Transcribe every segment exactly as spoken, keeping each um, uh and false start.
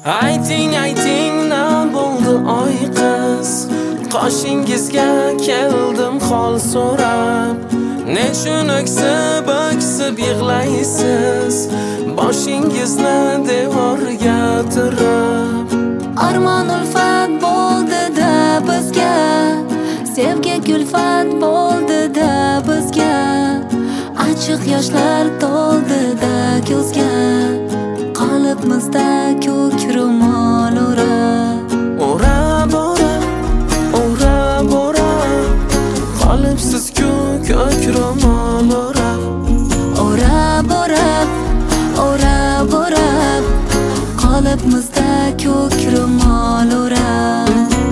Ayting ayting nima bo'ldi oy qiz, qoshingizga keldim hol so'rab. Nechun o'ksib o'ksib yig'laysiz, boshingizni devorga tirab. Armon ulfat bo'ldi-da bizga, sevgi kulfat bo'ldi-da bizga. Achchiq yoshlar to'ldi-da ko'zga, qalbimizda ko'k ro'mol o'rab. O'rab o'rab, o'rab o'rab, qalbsiz-ku ko'k ro'mol o'rab. O'rab o'rab, o'rab o'rab, qalbimizda ko'k ro'mol o'rab.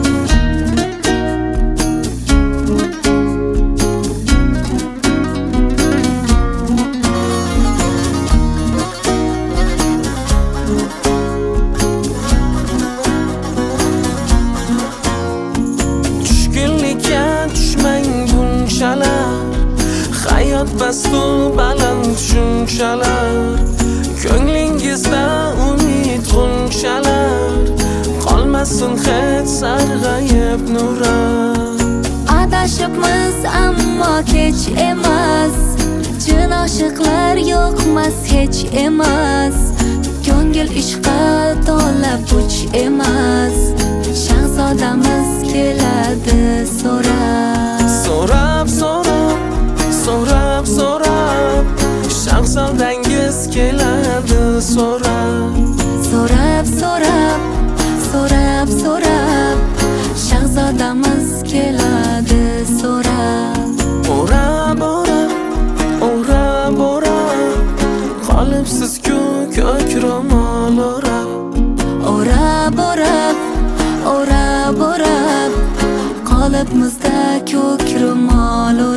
Hayot bastu baland shunchalar, ko'nglingizda umid g'unshalar, qolmasin hech sarg'ayib nurar. Adashibmiz ammo kech emas, chin oshiqlar yo'qmas hech emas. Ko'ngil ishqa to'la puch emas, shahzodamiz keladi so'rab. So'rab so'rab, so'rab so'rab, shahzodangiz keladi so'rab. So'rab so'rab, so'rab so'rab, shahzodamiz keladi so'rab. O'rab o'rab, o'rab o'rab, qalbsiz-ku ko'k ro'mol o'rab. O'rab o'rab, o'rab o'rab, qalbimizda ko'k ro'mol o'rab.